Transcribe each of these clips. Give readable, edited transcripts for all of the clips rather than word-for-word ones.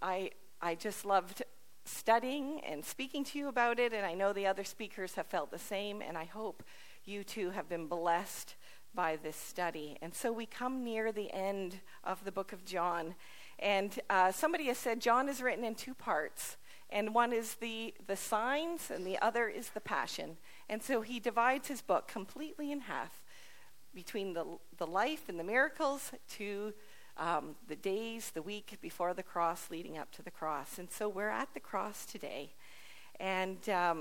I just loved studying and speaking to you about it, and I know the other speakers have felt the same, and I hope you too have been blessed by this study. And so we come near the end of the book of John, and somebody has said John is written in two parts, and one is the signs, and the other is the passion. And so he divides his book completely in half, between the life and the miracles to the days, the week before the cross, leading up to the cross. And so we're at the cross today, and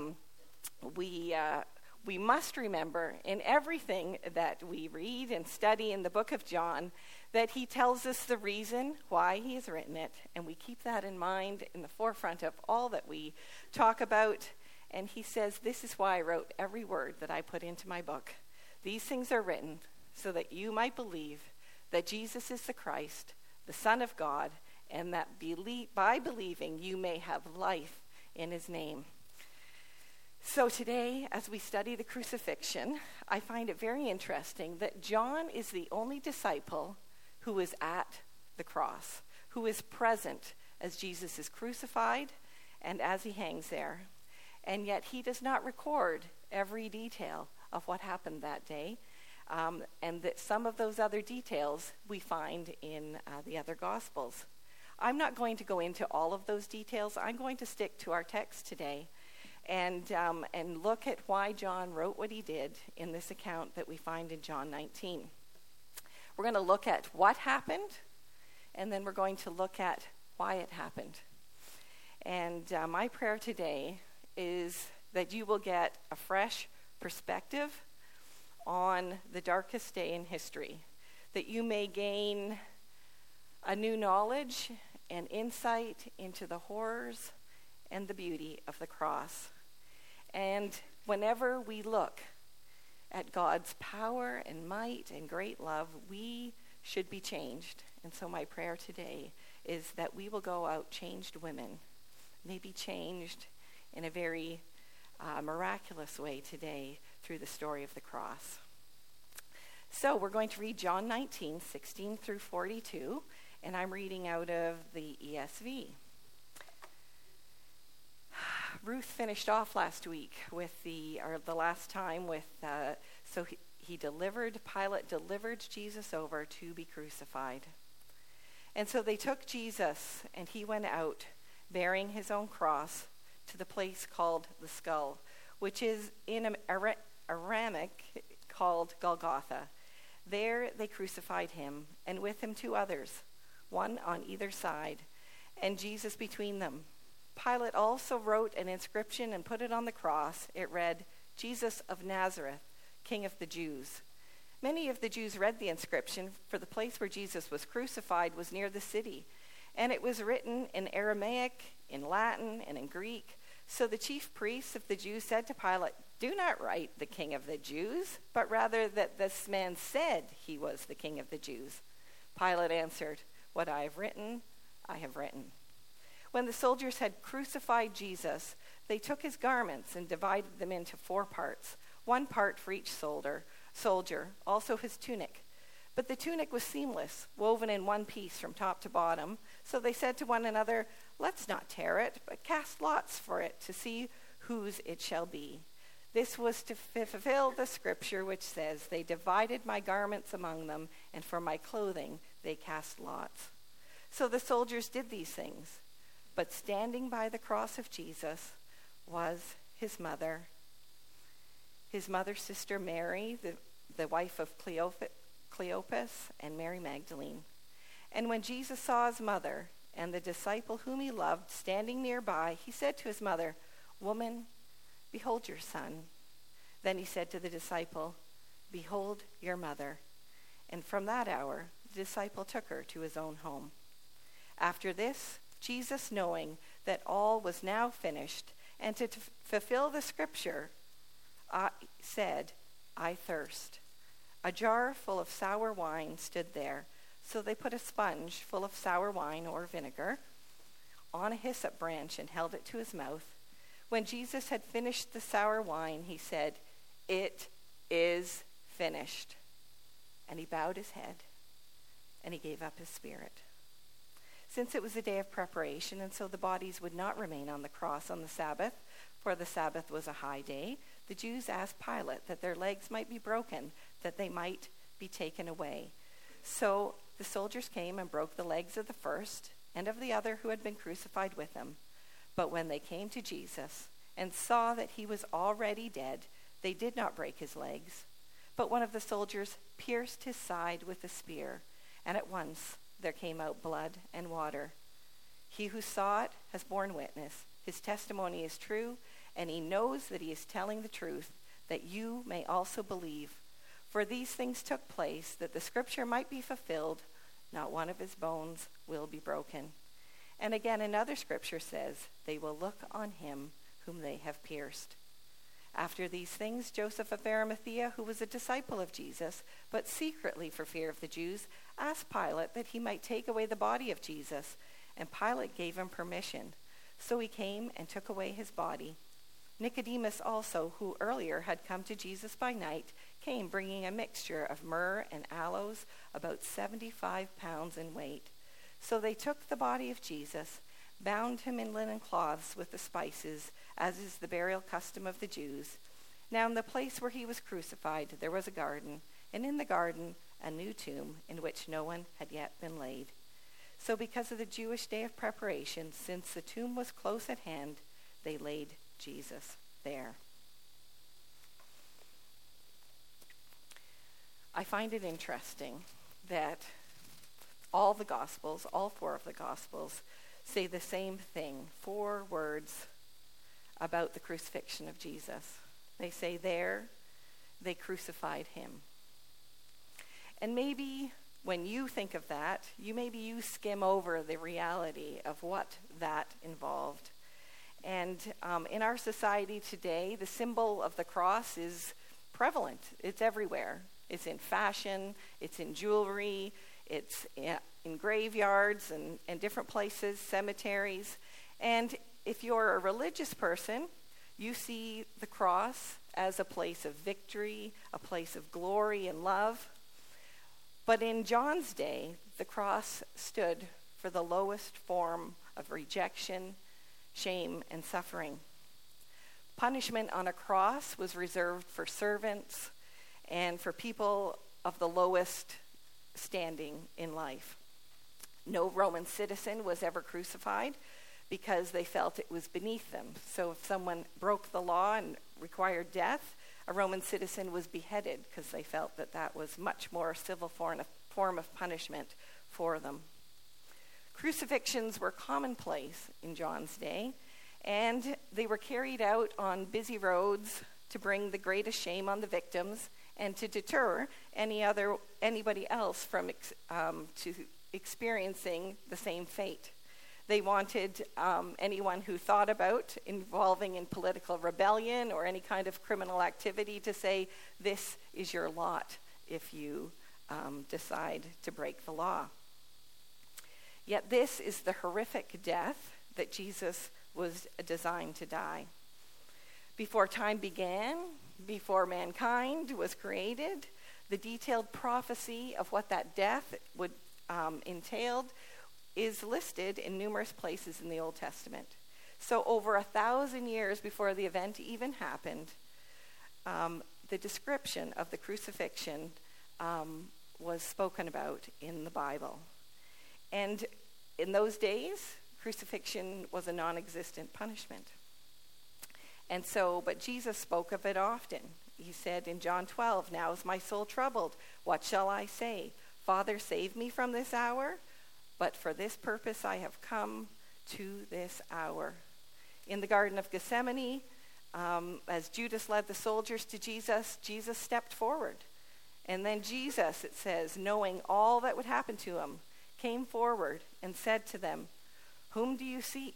we must remember in everything that we read and study in the book of John that he tells us the reason why he has written it, and we keep that in mind in the forefront of all that we talk about. And he says, this is why I wrote every word that I put into my book. These things are written so that you might believe that Jesus is the Christ, the Son of God, and that by believing you may have life in his name. So today, as we study the crucifixion, I find it very interesting that John is the only disciple who is at the cross, who is present as Jesus is crucified and as he hangs there. And yet he does not record every detail of what happened that day. And that some of those other details we find in the other Gospels. I'm not going to go into all of those details. I'm going to stick to our text today and look at why John wrote what he did in this account that we find in John 19. We're going to look at what happened, and then we're going to look at why it happened. And my prayer today is that you will get a fresh perspective on the darkest day in history, that you may gain a new knowledge and insight into the horrors and the beauty of the cross. And whenever we look at God's power and might and great love, we should be changed. And so my prayer today is that we will go out changed women, maybe changed in a very miraculous way today through the story of the cross. So we're going to read John 19, 16 through 42, and I'm reading out of the ESV. Ruth finished off last week with the last time with, Pilate delivered Jesus over to be crucified. And so they took Jesus, and he went out bearing his own cross to the place called the Skull, which is in Aramaic called Golgotha. There they crucified him, and with him two others, one on either side, and Jesus between them. Pilate also wrote an inscription and put it on the cross. It read, Jesus of Nazareth, King of the Jews. Many of the Jews read the inscription, for the place where Jesus was crucified was near the city, and it was written in Aramaic, in Latin, and in Greek. So the chief priests of the Jews said to Pilate, do not write the King of the Jews, but rather that this man said he was the King of the Jews. Pilate answered, what I have written, I have written. When the soldiers had crucified Jesus, they took his garments and divided them into 4 parts, 1 part for each soldier, also his tunic. But the tunic was seamless, woven in one piece from top to bottom. So they said to one another, let's not tear it, but cast lots for it to see whose it shall be. This was to fulfill the scripture which says, they divided my garments among them, and for my clothing they cast lots. So the soldiers did these things. But standing by the cross of Jesus was his mother's sister Mary, the wife of Cleopas, and Mary Magdalene. And when Jesus saw his mother and the disciple whom he loved standing nearby, he said to his mother, woman, behold your son. Then he said to the disciple, behold your mother. And from that hour, the disciple took her to his own home. After this, Jesus, knowing that all was now finished, and to fulfill the scripture, said, I thirst. A jar full of sour wine stood there. So they put a sponge full of sour wine or vinegar on a hyssop branch and held it to his mouth. When Jesus had finished the sour wine, he said, it is finished. And he bowed his head, and he gave up his spirit. since it was a day of preparation, and so the bodies would not remain on the cross on the Sabbath, for the Sabbath was a high day, the Jews asked Pilate that their legs might be broken, that they might be taken away. So the soldiers came and broke the legs of the first and of the other who had been crucified with him. But when they came to Jesus and saw that he was already dead, they did not break his legs. But one of the soldiers pierced his side with a spear, and at once there came out blood and water. He who saw it has borne witness. His testimony is true, and he knows that he is telling the truth, that you may also believe. For these things took place, that the scripture might be fulfilled, not one of his bones will be broken. And again, another scripture says, they will look on him whom they have pierced. After these things, Joseph of Arimathea, who was a disciple of Jesus, but secretly for fear of the Jews, asked Pilate that he might take away the body of Jesus. And Pilate gave him permission. So he came and took away his body. Nicodemus also, who earlier had come to Jesus by night, came bringing a mixture of myrrh and aloes, about 75 pounds in weight. So they took the body of Jesus, bound him in linen cloths with the spices, as is the burial custom of the Jews. Now in the place where he was crucified there was a garden, and in the garden a new tomb in which no one had yet been laid. So because of the Jewish day of preparation, since the tomb was close at hand, they laid Jesus there. I find it interesting that all the Gospels, all four of the Gospels, say the same thing, 4 words about the crucifixion of Jesus. They say there, they crucified him. And maybe when you think of that, you skim over the reality of what that involved. And in our society today, the symbol of the cross is prevalent. It's everywhere. It's in fashion, it's in jewelry, it's in graveyards and different places, cemeteries. And if you're a religious person, you see the cross as a place of victory, a place of glory and love. But in John's day, the cross stood for the lowest form of rejection, shame, and suffering. Punishment on a cross was reserved for servants and for people of the lowest standing in life. No Roman citizen was ever crucified because they felt it was beneath them. So if someone broke the law and required death, a Roman citizen was beheaded because they felt that that was much more civil form of punishment for them. Crucifixions were commonplace in John's day, and they were carried out on busy roads to bring the greatest shame on the victims and to deter anybody else from experiencing the same fate. They wanted anyone who thought about involving in political rebellion or any kind of criminal activity to say, this is your lot if you decide to break the law. Yet this is the horrific death that Jesus was designed to die. Before time began, before mankind was created, the detailed prophecy of what that death would entailed is listed in numerous places in the Old Testament. So over 1,000 years before the event even happened, the description of the crucifixion was spoken about in the Bible. And in those days, crucifixion was a non-existent punishment. And so, but Jesus spoke of it often. He said in John 12, now is my soul troubled. What shall I say? Father, save me from this hour. But for this purpose I have come to this hour. In the Garden of Gethsemane, as Judas led the soldiers to Jesus, Jesus stepped forward. And then Jesus, it says, knowing all that would happen to him, came forward and said to them, whom do you seek?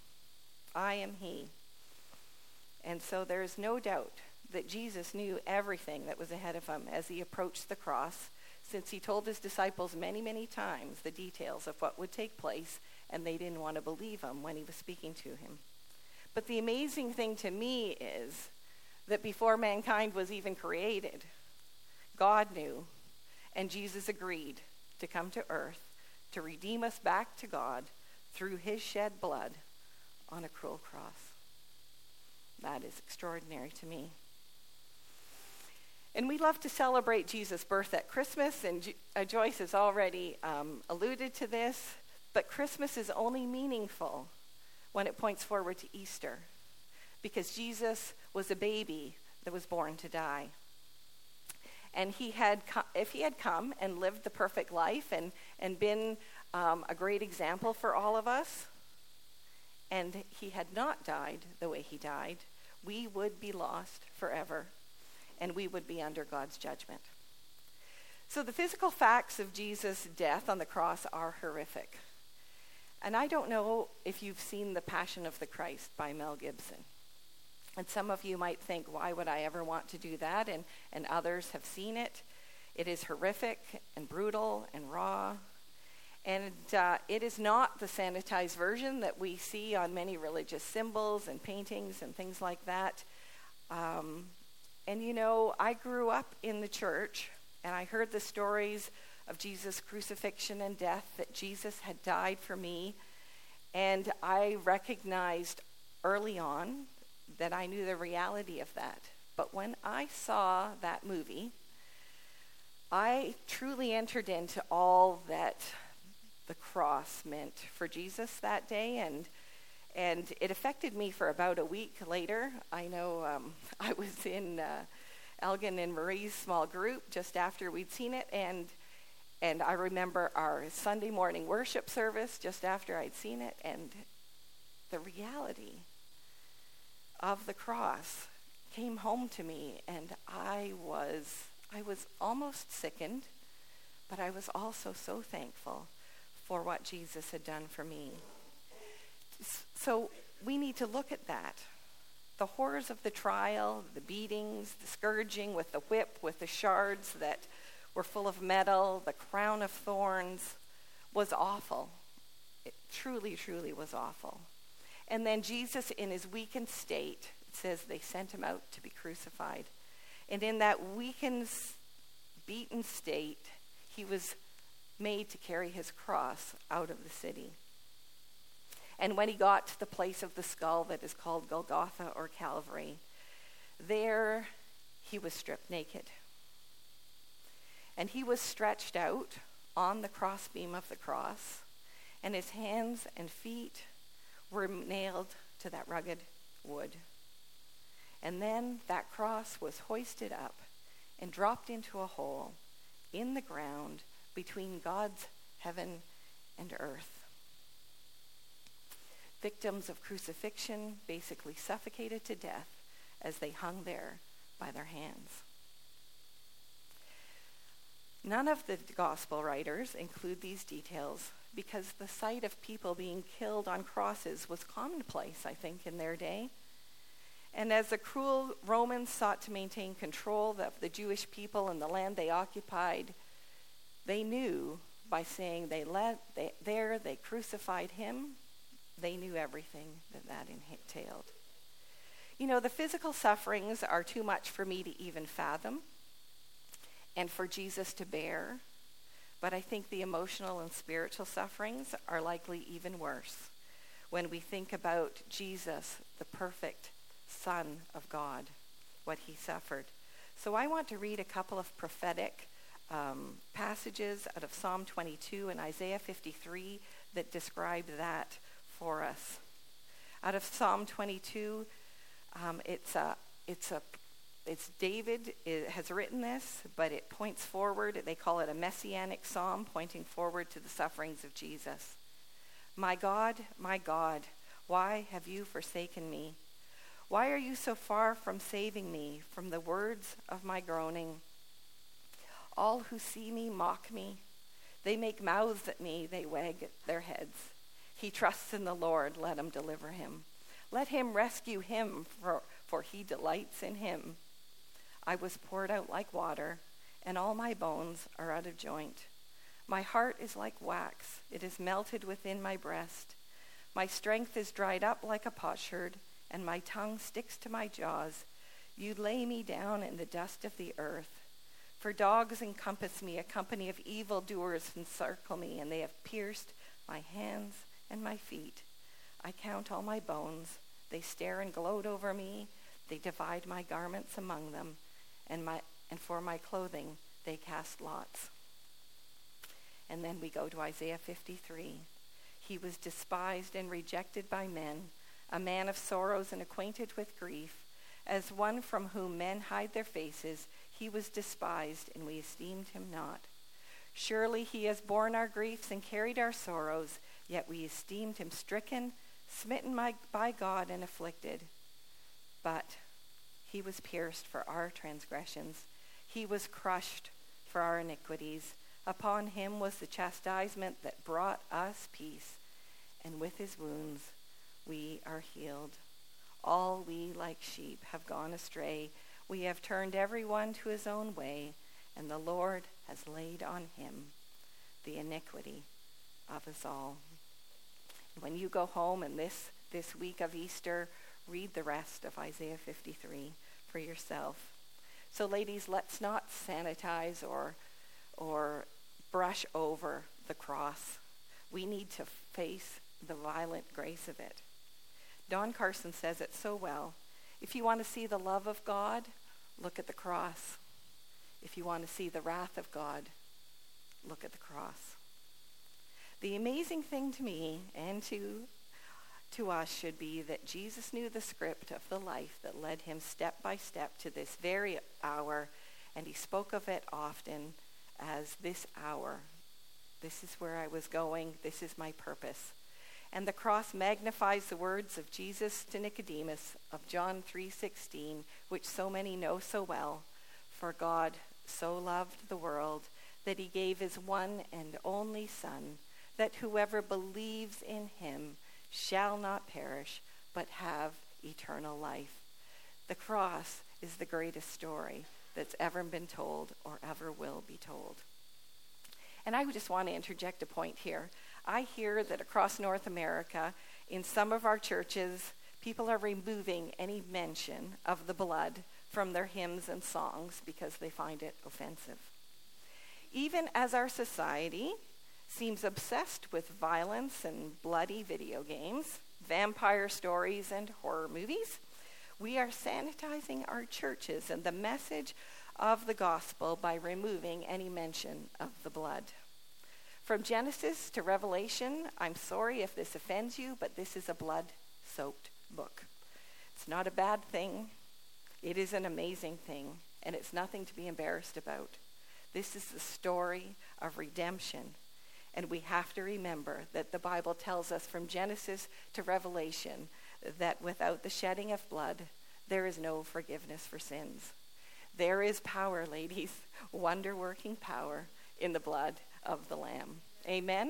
I am he. And so there is no doubt that Jesus knew everything that was ahead of him as he approached the cross, since he told his disciples many, many times the details of what would take place, and they didn't want to believe him when he was speaking to him. But the amazing thing to me is that before mankind was even created, God knew, and Jesus agreed to come to earth to redeem us back to God through his shed blood on a cruel cross. That is extraordinary to me. And we love to celebrate Jesus' birth at Christmas, and Joyce has already alluded to this, but Christmas is only meaningful when it points forward to Easter, because Jesus was a baby that was born to die. And if he had come and lived the perfect life and been a great example for all of us, and he had not died the way he died, we would be lost forever, and we would be under God's judgment. So the physical facts of Jesus' death on the cross are horrific. And I don't know if you've seen The Passion of the Christ by Mel Gibson. And some of you might think, why would I ever want to do that? And others have seen it. It is horrific and brutal and raw. And it is not the sanitized version that we see on many religious symbols and paintings and things like that. And you know, I grew up in the church, and I heard the stories of Jesus' crucifixion and death, that Jesus had died for me. And I recognized early on that I knew the reality of that. But when I saw that movie, I truly entered into all that the cross meant for Jesus that day, and it affected me for about a week later. I know I was in Elgin and Marie's small group just after we'd seen it, and I remember our Sunday morning worship service just after I'd seen it, and the reality of the cross came home to me, and I was almost sickened, but I was also so thankful for what Jesus had done for me. So we need to look at that. The horrors of the trial, the beatings, the scourging with the whip, with the shards that were full of metal, the crown of thorns, was awful. It truly, truly was awful. And then Jesus, in his weakened state, it says they sent him out to be crucified. And in that weakened, beaten state, he was made to carry his cross out of the city. And when he got to the place of the skull that is called Golgotha or Calvary, there he was stripped naked. And he was stretched out on the crossbeam of the cross, and his hands and feet were nailed to that rugged wood. And then that cross was hoisted up and dropped into a hole in the ground between God's heaven and earth. Victims of crucifixion basically suffocated to death as they hung there by their hands. None of the gospel writers include these details because the sight of people being killed on crosses was commonplace, I think, in their day. And as the cruel Romans sought to maintain control of the Jewish people and the land they occupied, they knew by saying they crucified him, they knew everything that entailed. You know, the physical sufferings are too much for me to even fathom and for Jesus to bear, but I think the emotional and spiritual sufferings are likely even worse when we think about Jesus, the perfect Son of God, what he suffered. So I want to read a couple of prophetic passages out of Psalm 22 and Isaiah 53 that describe that for us. Out of Psalm 22, it's David has written this, but it points forward. They call it a messianic psalm, pointing forward to the sufferings of Jesus. My God, why have you forsaken me? Why are you so far from saving me from the words of my groaning? All who see me mock me. They make mouths at me. They wag their heads. He trusts in the Lord. Let him deliver him. Let him rescue him, for he delights in him. I was poured out like water, and all my bones are out of joint. My heart is like wax. It is melted within my breast. My strength is dried up like a potsherd, and my tongue sticks to my jaws. You lay me down in the dust of the earth. For dogs encompass me, a company of evildoers encircle me, and they have pierced my hands and my feet. I count all my bones. They stare and gloat over me. They divide my garments among them, and for my clothing they cast lots. And then we go to Isaiah 53. He was despised and rejected by men, a man of sorrows and acquainted with grief. As one from whom men hide their faces, he was despised, and we esteemed him not. Surely he has borne our griefs and carried our sorrows, yet we esteemed him stricken, smitten by God, and afflicted. But he was pierced for our transgressions. He was crushed for our iniquities. Upon him was the chastisement that brought us peace, and with his wounds we are healed. All we like sheep have gone astray. We have turned everyone to his own way, and the Lord has laid on him the iniquity of us all. When you go home and this week of Easter, read the rest of Isaiah 53 for yourself. So ladies, let's not sanitize or brush over the cross. We need to face the violent grace of it. Don Carson says it so well. If you want to see the love of God, look at the cross. If you want to see the wrath of God, look at the cross. The amazing thing to me and to us should be that Jesus knew the script of the life that led him step by step to this very hour, and he spoke of it often as this hour. This is where I was going. This is my purpose. And the cross magnifies the words of Jesus to Nicodemus of John 3:16, which so many know so well. For God so loved the world that he gave his one and only Son, that whoever believes in him shall not perish, but have eternal life. The cross is the greatest story that's ever been told or ever will be told. And I would just want to interject a point here. I hear that across North America, in some of our churches, people are removing any mention of the blood from their hymns and songs because they find it offensive. Even as our society seems obsessed with violence and bloody video games, vampire stories, and horror movies, we are sanitizing our churches and the message of the gospel by removing any mention of the blood. From Genesis to Revelation, I'm sorry if this offends you, but this is a blood-soaked book. It's not a bad thing. It is an amazing thing, and it's nothing to be embarrassed about. This is the story of redemption, and we have to remember that the Bible tells us from Genesis to Revelation that without the shedding of blood, there is no forgiveness for sins. There is power, ladies, wonder-working power in the blood of the Lamb. Amen?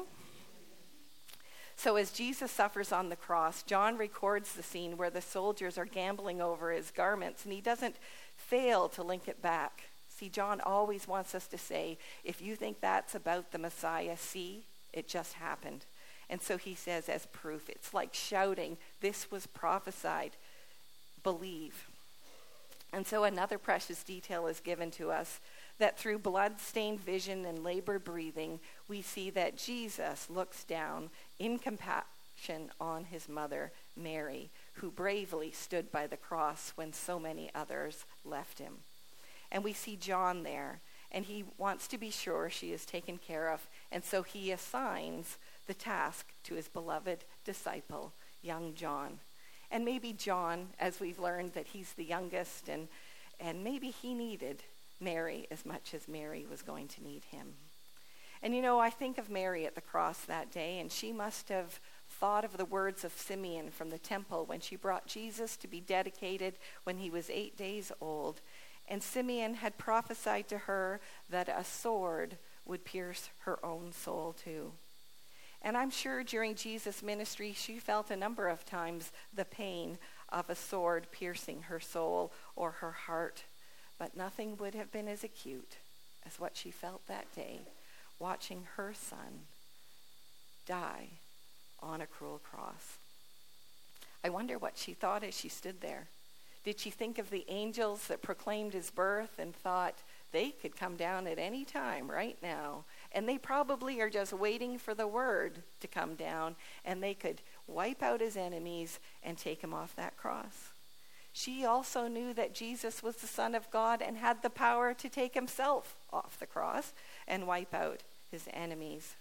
So as Jesus suffers on the cross, John records the scene where the soldiers are gambling over his garments, and he doesn't fail to link it back. See, John always wants us to say, if you think that's about the Messiah, see, it just happened. And so he says as proof, it's like shouting, this was prophesied, believe. And so another precious detail is given to us, that through blood-stained vision and labored breathing, we see that Jesus looks down in compassion on his mother, Mary, who bravely stood by the cross when so many others left him. And we see John there, and he wants to be sure she is taken care of, and so he assigns the task to his beloved disciple, young John. And maybe John, as we've learned that he's the youngest, and maybe he needed Mary as much as Mary was going to need him. And I think of Mary at the cross that day, and she must have thought of the words of Simeon from the temple when she brought Jesus to be dedicated when he was 8 days old. And Simeon had prophesied to her that a sword would pierce her own soul too. And I'm sure during Jesus' ministry, she felt a number of times the pain of a sword piercing her soul or her heart. But nothing would have been as acute as what she felt that day, watching her son die on a cruel cross. I wonder what she thought as she stood there. Did she think of the angels that proclaimed his birth and thought, they could come down at any time right now. And they probably are just waiting for the word to come down, and they could wipe out his enemies and take him off that cross. She also knew that Jesus was the Son of God and had the power to take himself off the cross and wipe out his enemies.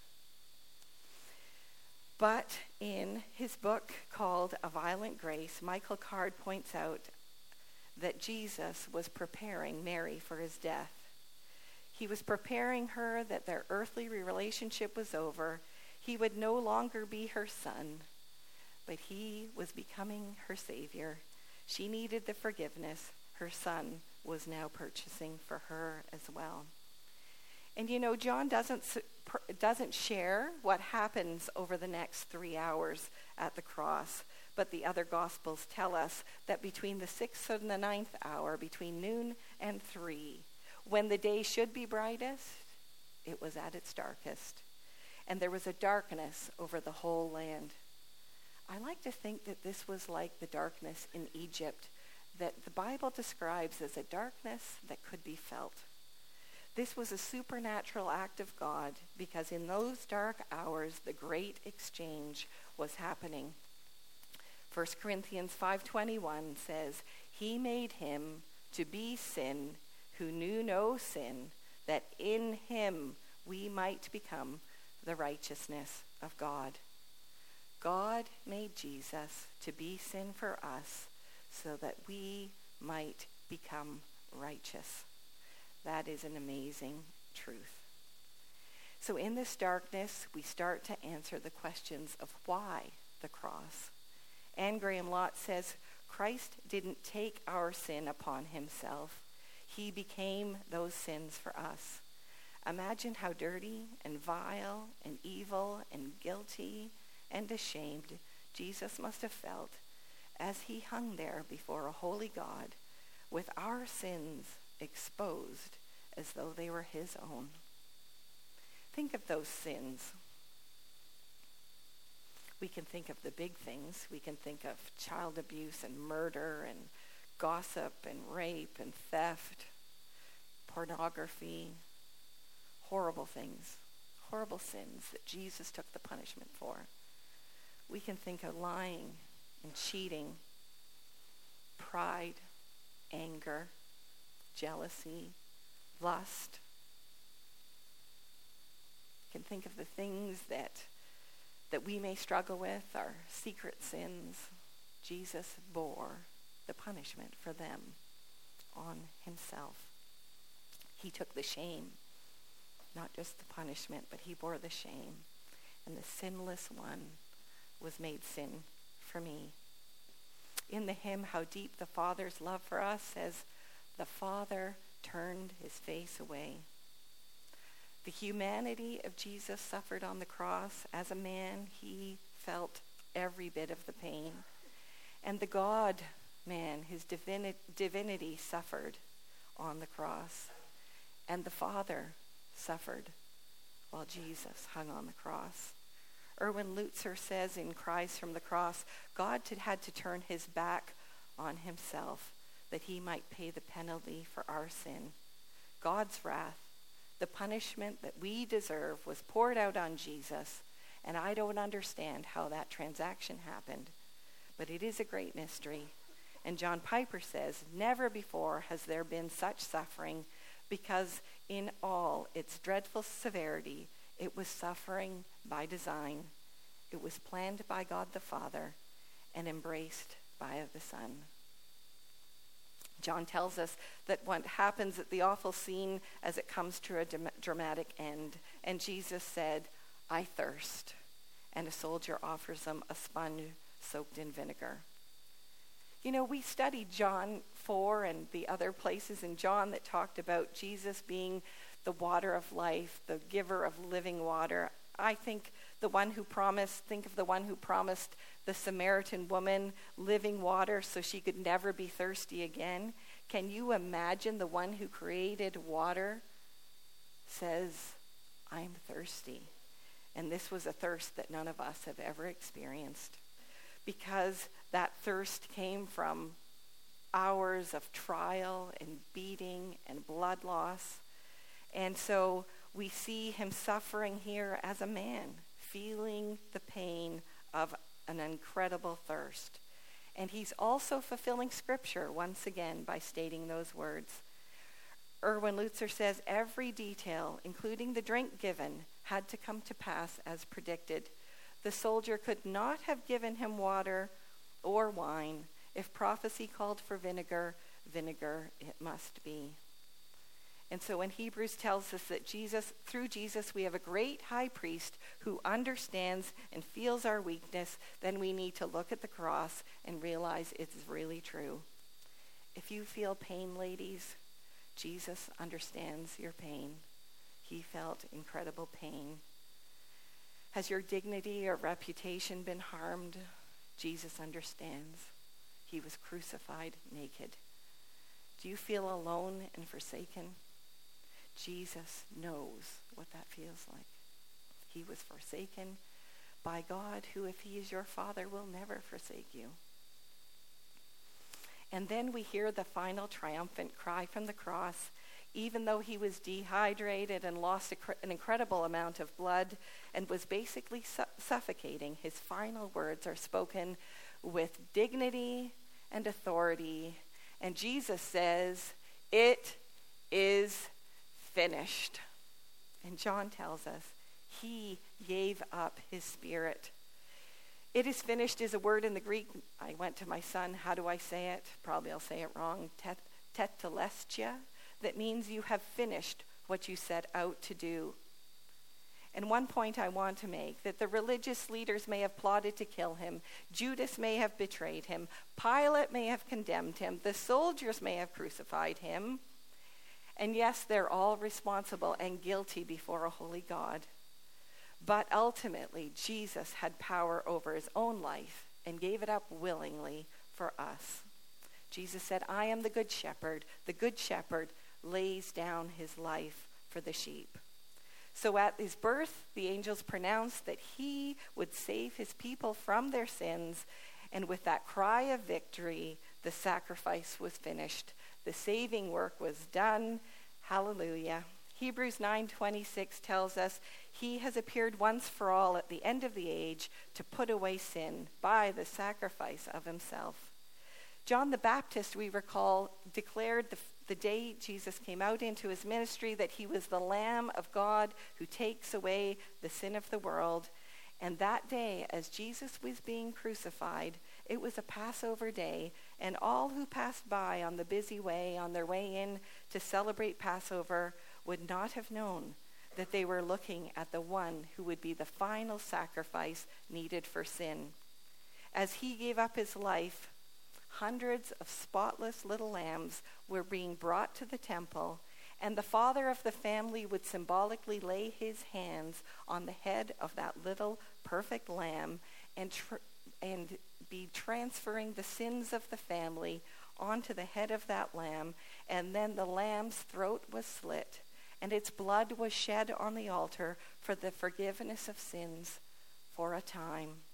But in his book called A Violent Grace, Michael Card points out that Jesus was preparing Mary for his death. He was preparing her that their earthly relationship was over. He would no longer be her son, but he was becoming her Savior. She needed the forgiveness her son was now purchasing for her as well. And John doesn't share what happens over the next 3 hours at the cross, but the other Gospels tell us that between the 6th and the 9th hour, between noon and 3, when the day should be brightest, it was at its darkest, and there was a darkness over the whole land. I like to think that this was like the darkness in Egypt that the Bible describes as a darkness that could be felt. This was a supernatural act of God because in those dark hours, the great exchange was happening. 1 Corinthians 5:21 says, "He made him to be sin who knew no sin, that in him we might become the righteousness of God." God made Jesus to be sin for us so that we might become righteous. That is an amazing truth. So in this darkness, we start to answer the questions of why the cross. Anne Graham Lotz says, Christ didn't take our sin upon himself. He became those sins for us. Imagine how dirty and vile and evil and guilty and ashamed Jesus must have felt as he hung there before a holy God with our sins exposed as though they were his own. Think of those sins. We can think of the big things. We can think of child abuse and murder and gossip and rape and theft, pornography, horrible things, horrible sins that Jesus took the punishment for. We can think of lying and cheating, pride, anger, jealousy, lust. We can think of the things that we may struggle with, our secret sins. Jesus bore the punishment for them on himself. He took the shame, not just the punishment, but he bore the shame. And the sinless one was made sin for me. In the hymn, How Deep the Father's Love for Us says, the Father turned his face away. The humanity of Jesus suffered on the cross. As a man, he felt every bit of the pain. And the God-man, his divinity, suffered on the cross. And the Father suffered while Jesus hung on the cross. Erwin Lutzer says in Cries from the Cross, God had to turn his back on himself that he might pay the penalty for our sin. God's wrath, the punishment that we deserve, was poured out on Jesus, and I don't understand how that transaction happened, but it is a great mystery. And John Piper says, never before has there been such suffering, because in all its dreadful severity, it was suffering by design. It was planned by God the Father and embraced by the Son. John tells us that what happens at the awful scene as it comes to a dramatic end. And Jesus said, I thirst. And a soldier offers him a sponge soaked in vinegar. You know, we studied John 4 and the other places in John that talked about Jesus being the water of life, the giver of living water. I think of the one who promised the Samaritan woman living water so she could never be thirsty again. Can you imagine the one who created water says, I'm thirsty? And this was a thirst that none of us have ever experienced, because that thirst came from hours of trial and beating and blood loss. And so we see him suffering here as a man, feeling the pain of an incredible thirst. And he's also fulfilling Scripture once again by stating those words. Erwin Lutzer says every detail, including the drink given, had to come to pass as predicted. The soldier could not have given him water or wine. If prophecy called for vinegar, vinegar it must be. And so when Hebrews tells us that through Jesus, we have a great high priest who understands and feels our weakness, then we need to look at the cross and realize it's really true. If you feel pain, ladies, Jesus understands your pain. He felt incredible pain. Has your dignity or reputation been harmed? Jesus understands. He was crucified naked. Do you feel alone and forsaken? Jesus knows what that feels like. He was forsaken by God, who, if he is your Father, will never forsake you. And then we hear the final triumphant cry from the cross. Even though he was dehydrated and lost an incredible amount of blood and was basically suffocating, his final words are spoken with dignity and authority. And Jesus says, "It is finished." And John tells us he gave up his spirit. "It is finished" is a word in the Greek. I went to my son. How do I say it? Probably I'll say it wrong. Tetelestia. That means you have finished what you set out to do. And one point I want to make, that the religious leaders may have plotted to kill him. Judas may have betrayed him. Pilate may have condemned him. The soldiers may have crucified him. And yes, they're all responsible and guilty before a holy God. But ultimately, Jesus had power over his own life and gave it up willingly for us. Jesus said, "I am the good shepherd. The good shepherd lays down his life for the sheep." So at his birth, the angels pronounced that he would save his people from their sins. And with that cry of victory, the sacrifice was finished. The saving work was done. Hallelujah. Hebrews 9:26 tells us he has appeared once for all at the end of the age to put away sin by the sacrifice of himself. John the Baptist, we recall, declared the day Jesus came out into his ministry that he was the Lamb of God who takes away the sin of the world. And that day, as Jesus was being crucified, it was a Passover day, and all who passed by on the busy way, on their way in to celebrate Passover, would not have known that they were looking at the one who would be the final sacrifice needed for sin. As he gave up his life, hundreds of spotless little lambs were being brought to the temple, and the father of the family would symbolically lay his hands on the head of that little perfect lamb and be transferring the sins of the family onto the head of that lamb. And then the lamb's throat was slit, and its blood was shed on the altar for the forgiveness of sins for a time.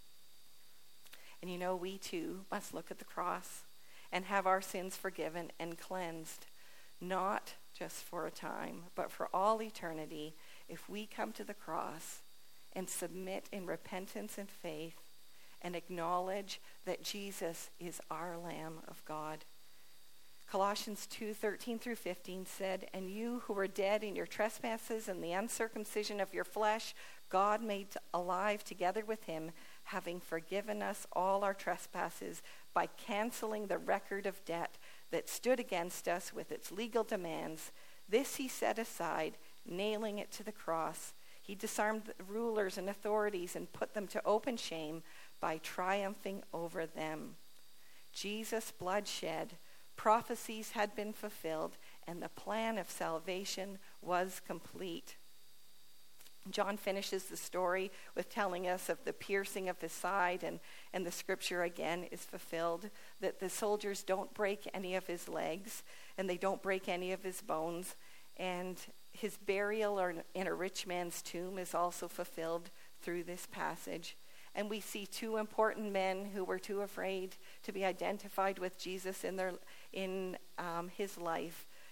And you know, we too must look at the cross and have our sins forgiven and cleansed, not just for a time, but for all eternity, if we come to the cross and submit in repentance and faith and acknowledge that Jesus is our Lamb of God. Colossians 2:13-15 said, "And you who were dead in your trespasses and the uncircumcision of your flesh, God made alive together with him, having forgiven us all our trespasses by canceling the record of debt that stood against us with its legal demands. This he set aside, nailing it to the cross. He disarmed the rulers and authorities and put them to open shame by triumphing over them." Jesus' blood shed, prophecies had been fulfilled, and the plan of salvation was complete. John finishes the story with telling us of the piercing of his side, and the scripture again is fulfilled, that the soldiers don't break any of his legs, and they don't break any of his bones, and his burial in a rich man's tomb is also fulfilled through this passage. And we see two important men who were too afraid to be identified with Jesus in his life,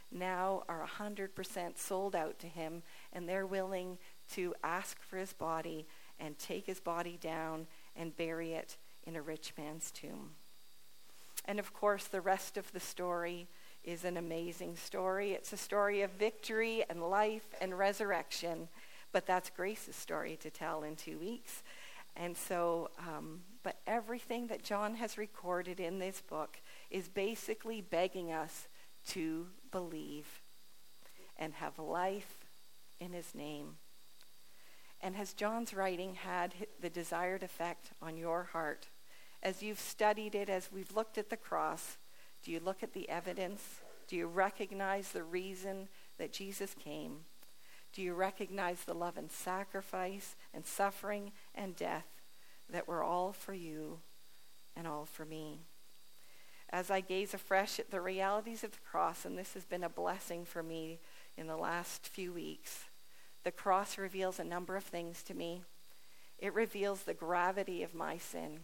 now are 100% sold out to him, and they're willing to ask for his body and take his body down and bury it in a rich man's tomb. And of course, the rest of the story is an amazing story. It's a story of victory and life and resurrection, but that's Grace's story to tell in 2 weeks. And so, but everything that John has recorded in this book is basically begging us to believe and have life in his name. And has John's writing had the desired effect on your heart? As you've studied it, as we've looked at the cross, do you look at the evidence? Do you recognize the reason that Jesus came? Do you recognize the love and sacrifice and suffering and death that were all for you and all for me? As I gaze afresh at the realities of the cross, and this has been a blessing for me in the last few weeks, the cross reveals a number of things to me. It reveals the gravity of my sin.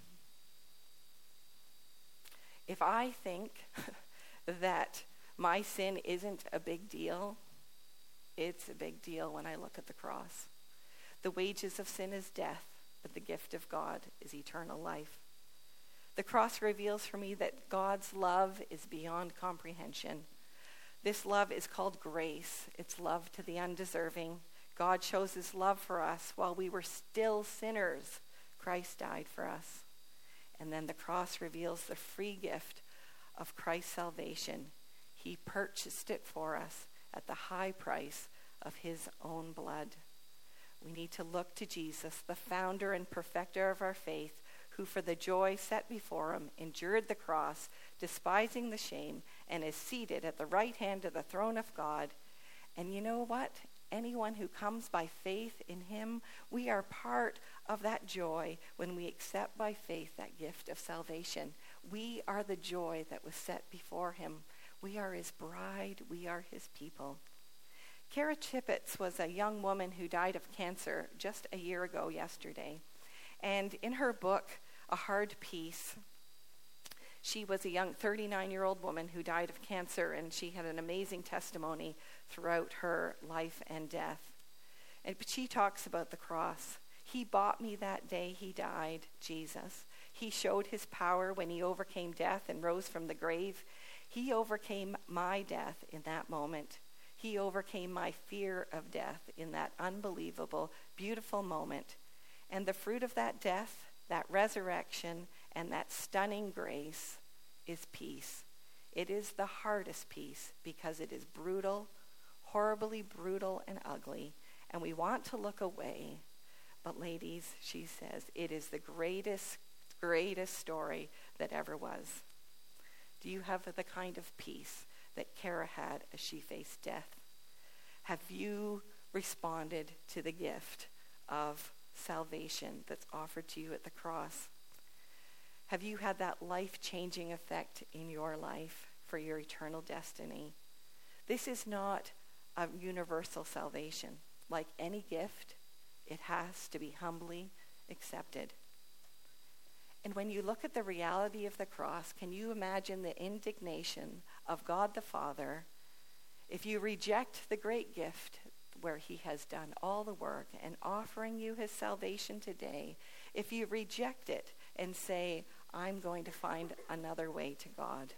If I think that my sin isn't a big deal, it's a big deal when I look at the cross. The wages of sin is death, but the gift of God is eternal life. The cross reveals for me that God's love is beyond comprehension. This love is called grace. It's love to the undeserving. God shows his love for us while we were still sinners. Christ died for us. And then the cross reveals the free gift of Christ's salvation. He purchased it for us at the high price of his own blood. We need to look to Jesus, the founder and perfecter of our faith, who for the joy set before him endured the cross, despising the shame, and is seated at the right hand of the throne of God. And you know what? Anyone who comes by faith in him, we are part of that joy when we accept by faith that gift of salvation. We are the joy that was set before him. We are his bride. We are his people. Kara Tippett was a young woman who died of cancer just a year ago yesterday. And in her book, A Hard Peace, she was a young 39-year-old woman who died of cancer, and she had an amazing testimony throughout her life and death. But she talks about the cross. He bought me that day he died, Jesus. He showed his power when he overcame death and rose from the grave. He overcame my death in that moment. He overcame my fear of death in that unbelievable, beautiful moment. And the fruit of that death, that resurrection, and that stunning grace is peace. It is the hardest peace because it is brutal, horribly brutal and ugly, and we want to look away. But ladies, she says, it is the greatest story that ever was. Do you have the kind of peace that Kara had as she faced death? Have you responded to the gift of salvation that's offered to you at the cross? Have you had that life-changing effect in your life for your eternal destiny? This is not a universal salvation. Like any gift, it has to be humbly accepted. And when you look at the reality of the cross, can you imagine the indignation of God the Father if you reject the great gift where he has done all the work and offering you his salvation today? If you reject it and say, I'm going to find another way to God.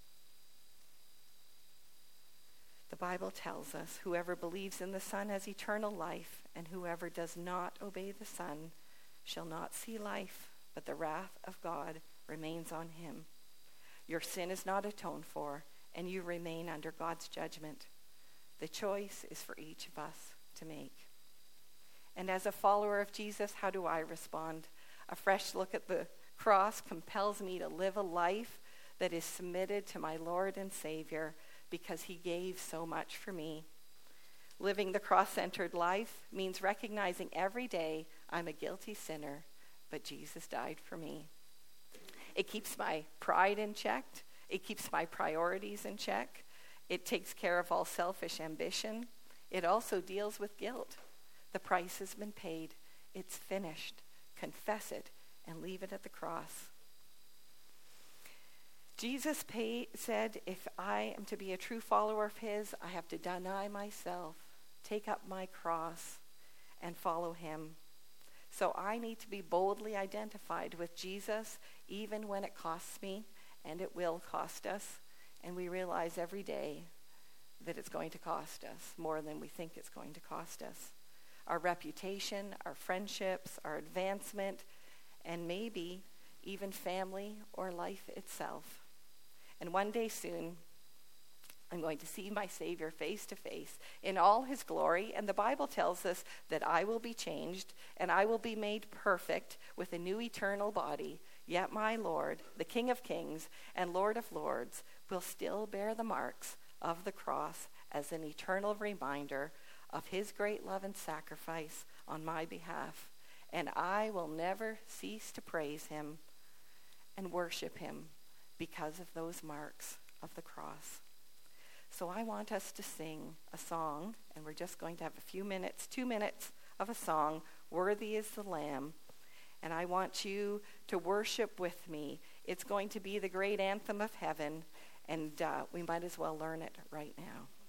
The Bible tells us, whoever believes in the Son has eternal life, and whoever does not obey the Son shall not see life, but the wrath of God remains on him. Your sin is not atoned for, and you remain under God's judgment. The choice is for each of us to make. And as a follower of Jesus, how do I respond? A fresh look at the cross compels me to live a life that is submitted to my Lord and Savior because he gave so much for me. Living the cross-centered life means recognizing every day I'm a guilty sinner, but Jesus died for me. It keeps my pride in check. It keeps my priorities in check. It takes care of all selfish ambition. It also deals with guilt. The price has been paid. It's finished. Confess it and leave it at the cross. Jesus said, if I am to be a true follower of his, I have to deny myself, take up my cross, and follow him. So I need to be boldly identified with Jesus, even when it costs me, and it will cost us. And we realize every day that it's going to cost us more than we think it's going to cost us. Our reputation, our friendships, our advancement, and maybe even family or life itself. And one day soon, I'm going to see my Savior face to face in all his glory. And the Bible tells us that I will be changed and I will be made perfect with a new eternal body. Yet my Lord, the King of Kings and Lord of Lords, will still bear the marks of the cross as an eternal reminder of his great love and sacrifice on my behalf. And I will never cease to praise him and worship him because of those marks of the cross. So I want us to sing a song, and we're just going to have a few minutes, 2 minutes of a song, Worthy is the Lamb. And I want you to worship with me. It's going to be the great anthem of heaven, and we might as well learn it right now.